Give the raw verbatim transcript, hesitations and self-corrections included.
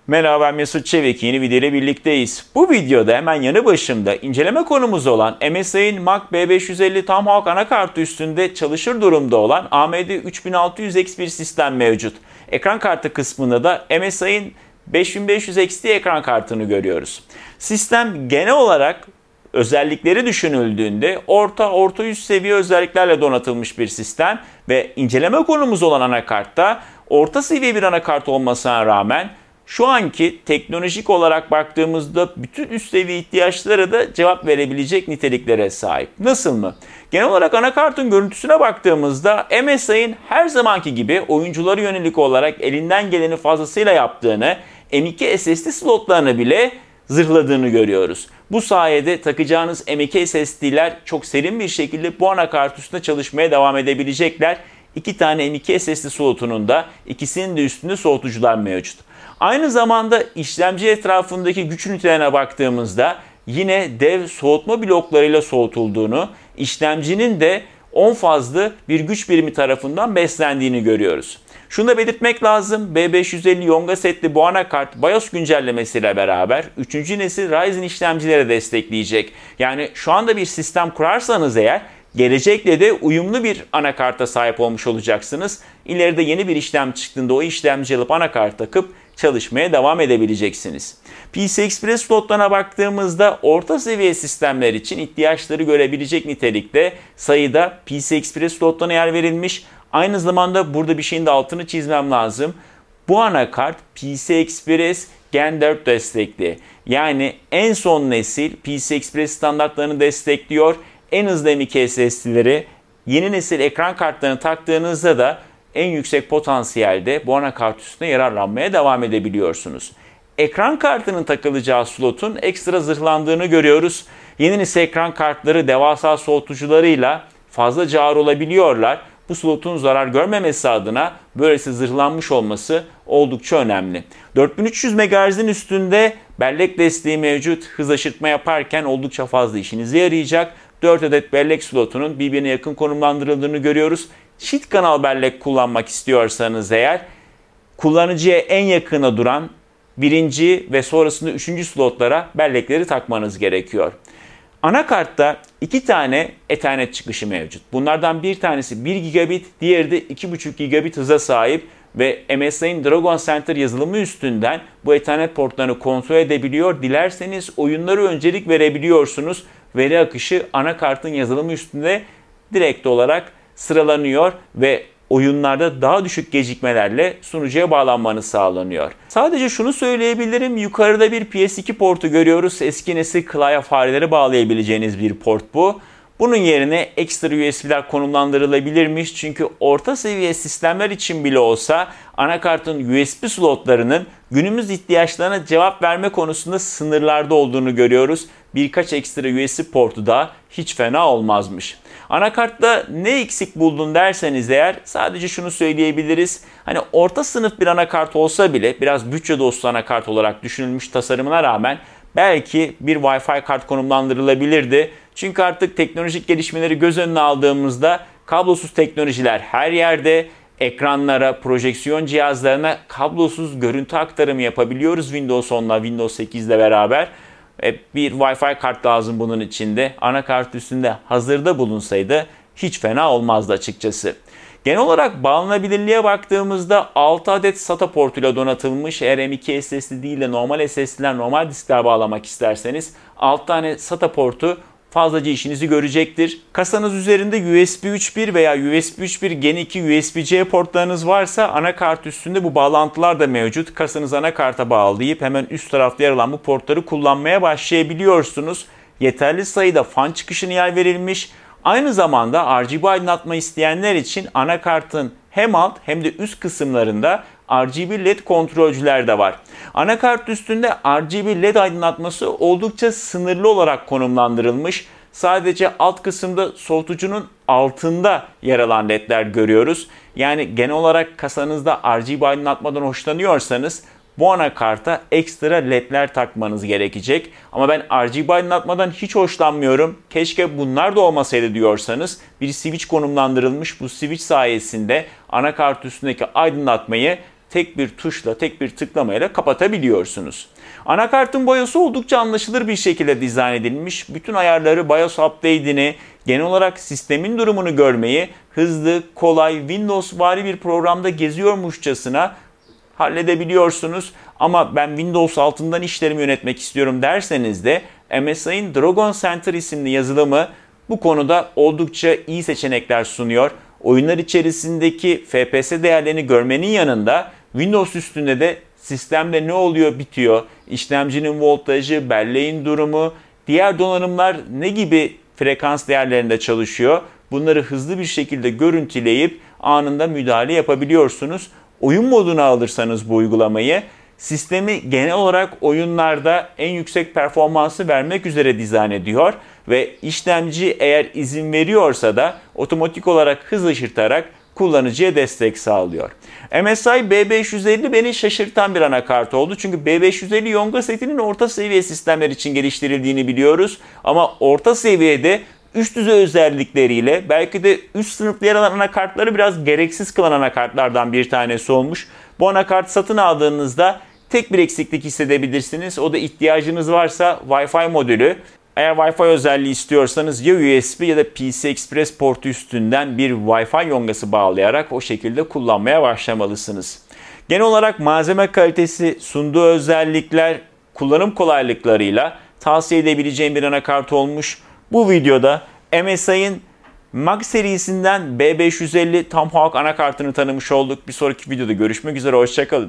Merhaba, ben Mesut Çevik, yeni video ile birlikteyiz. Bu videoda hemen yanı başımda inceleme konumuz olan M S I'nin Mac B beş yüz elli Tomahawk anakartı üstünde çalışır durumda olan A M D üç bin altı yüz X bir sistem mevcut. Ekran kartı kısmında da M S I'nin beş bin beş yüz X T ekran kartını görüyoruz. Sistem genel olarak özellikleri düşünüldüğünde orta orta üst seviye özelliklerle donatılmış bir sistem ve inceleme konumuz olan anakartta orta seviye bir anakart olmasına rağmen şu anki teknolojik olarak baktığımızda bütün üst seviye ihtiyaçlara da cevap verebilecek niteliklere sahip. Nasıl mı? Genel olarak anakartın görüntüsüne baktığımızda M S I'nin her zamanki gibi oyunculara yönelik olarak elinden geleni fazlasıyla yaptığını, M iki S S D slotlarını bile zırhladığını görüyoruz. Bu sayede takacağınız M iki S S D'ler çok serin bir şekilde bu anakart üstünde çalışmaya devam edebilecekler. İki tane M iki S S D slotunun da ikisinin de üstünde soğutucular mevcut. Aynı zamanda işlemci etrafındaki güç ünitelerine baktığımızda yine dev soğutma bloklarıyla soğutulduğunu, işlemcinin de on fazlı bir güç birimi tarafından beslendiğini görüyoruz. Şunu da belirtmek lazım, B beş yüz elli Yonga setli bu anakart BIOS güncellemesiyle beraber üçüncü nesil Ryzen işlemcilere destekleyecek. Yani şu anda bir sistem kurarsanız eğer, gelecekle de uyumlu bir anakarta sahip olmuş olacaksınız. İleride yeni bir işlem çıktığında o işlemci alıp anakart takıp çalışmaya devam edebileceksiniz. P C I Express slotlarına baktığımızda orta seviye sistemler için ihtiyaçları görebilecek nitelikte sayıda P C I Express slotlarına yer verilmiş. Aynı zamanda burada bir şeyin de altını çizmem lazım. Bu anakart P C I Express Gen dört destekli. Yani en son nesil P C I Express standartlarını destekliyor. En hızlı M iki S S D'leri, yeni nesil ekran kartlarını taktığınızda da en yüksek potansiyelde bu anakart üstüne yararlanmaya devam edebiliyorsunuz. Ekran kartının takılacağı slotun ekstra zırhlandığını görüyoruz. Yeni nesil ekran kartları devasa soğutucularıyla fazlaca ağır olabiliyorlar. Bu slotun zarar görmemesi adına böylesi zırhlanmış olması oldukça önemli. dört bin üç yüz megahertz'in üstünde bellek desteği mevcut. Hız aşırtma yaparken oldukça fazla işinize yarayacak. dört adet bellek slotunun birbirine yakın konumlandırıldığını görüyoruz. Çift kanal bellek kullanmak istiyorsanız eğer, kullanıcıya en yakına duran birinci ve sonrasında üçüncü slotlara bellekleri takmanız gerekiyor. Anakartta iki tane Ethernet çıkışı mevcut. Bunlardan bir tanesi bir gigabit, diğeri de iki buçuk gigabit hıza sahip ve M S I'nin Dragon Center yazılımı üstünden bu Ethernet portlarını kontrol edebiliyor. Dilerseniz oyunlara öncelik verebiliyorsunuz. Veri akışı anakartın yazılımı üstünde direkt olarak sıralanıyor ve oyunlarda daha düşük gecikmelerle sunucuya bağlanmanız sağlanıyor. Sadece şunu söyleyebilirim, yukarıda bir P S iki portu görüyoruz. Eski nesil klavye fareleri bağlayabileceğiniz bir port bu. Bunun yerine ekstra U S B'ler konumlandırılabilirmiş. Çünkü orta seviye sistemler için bile olsa anakartın U S B slotlarının günümüz ihtiyaçlarına cevap verme konusunda sınırlarda olduğunu görüyoruz. Birkaç ekstra U S B portu da hiç fena olmazmış. Anakartta ne eksik buldun derseniz eğer, sadece şunu söyleyebiliriz. Hani orta sınıf bir anakart olsa bile biraz bütçe dostu anakart olarak düşünülmüş tasarımına rağmen belki bir Wi-Fi kart konumlandırılabilirdi. Çünkü artık teknolojik gelişmeleri göz önüne aldığımızda kablosuz teknolojiler her yerde. Ekranlara, projeksiyon cihazlarına kablosuz görüntü aktarımı yapabiliyoruz Windows onla, Windows sekiz ile beraber. Bir Wi-Fi kart lazım bunun içinde. Anakart üstünde hazırda bulunsaydı hiç fena olmazdı açıkçası. Genel olarak bağlanabilirliğe baktığımızda altı adet SATA portuyla donatılmış. Eğer M iki S S D değil de normal S S D'ler, normal diskler bağlamak isterseniz altı tane SATA portu fazlaca işinizi görecektir. Kasanız üzerinde U S B üç nokta bir veya U S B üç nokta bir Gen iki U S B C portlarınız varsa anakart üstünde bu bağlantılar da mevcut. Kasanızı anakarta bağlayıp hemen üst tarafta yer alan bu portları kullanmaya başlayabiliyorsunuz. Yeterli sayıda fan çıkışına yer verilmiş. Aynı zamanda R G B aydınlatma isteyenler için anakartın hem alt hem de üst kısımlarında R G B L E D kontrolcüler de var. Anakart üstünde R G B L E D aydınlatması oldukça sınırlı olarak konumlandırılmış. Sadece alt kısımda soğutucunun altında yer alan ledler görüyoruz. Yani genel olarak kasanızda R G B aydınlatmadan hoşlanıyorsanız bu anakarta ekstra ledler takmanız gerekecek. Ama ben R G B aydınlatmadan hiç hoşlanmıyorum, keşke bunlar da olmasaydı diyorsanız bir switch konumlandırılmış. Bu switch sayesinde anakart üstündeki aydınlatmayı tek bir tuşla, tek bir tıklamayla kapatabiliyorsunuz. Anakartın BIOS'u oldukça anlaşılır bir şekilde dizayn edilmiş. Bütün ayarları, BIOS update'ini, genel olarak sistemin durumunu görmeyi hızlı, kolay, Windows-vari bir programda geziyormuşçasına halledebiliyorsunuz. Ama ben Windows altından işlerimi yönetmek istiyorum derseniz de M S I'nin Dragon Center isimli yazılımı bu konuda oldukça iyi seçenekler sunuyor. Oyunlar içerisindeki F P S değerlerini görmenin yanında Windows üstünde de sistemde ne oluyor bitiyor, işlemcinin voltajı, belleğin durumu, diğer donanımlar ne gibi frekans değerlerinde çalışıyor, bunları hızlı bir şekilde görüntüleyip anında müdahale yapabiliyorsunuz. Oyun moduna alırsanız bu uygulamayı, sistemi genel olarak oyunlarda en yüksek performansı vermek üzere dizayn ediyor ve işlemci eğer izin veriyorsa da otomatik olarak hız aşırtarak kullanıcıya destek sağlıyor. M S I B beş yüz elli beni şaşırtan bir anakart oldu. Çünkü B beş yüz elli Yonga setinin orta seviye sistemler için geliştirildiğini biliyoruz. Ama orta seviyede üst düzey özellikleriyle belki de üst sınıfta yer alan anakartları biraz gereksiz kılan anakartlardan bir tanesi olmuş. Bu anakart satın aldığınızda tek bir eksiklik hissedebilirsiniz. O da ihtiyacınız varsa Wi-Fi modülü. Eğer Wi-Fi özelliği istiyorsanız ya U S B ya da P C Express portu üstünden bir Wi-Fi yongası bağlayarak o şekilde kullanmaya başlamalısınız. Genel olarak malzeme kalitesi, sunduğu özellikler, kullanım kolaylıklarıyla tavsiye edebileceğim bir anakart olmuş. Bu videoda M S I'nin Mag serisinden B beş yüz elli Tomahawk anakartını tanımış olduk. Bir sonraki videoda görüşmek üzere, hoşça kalın.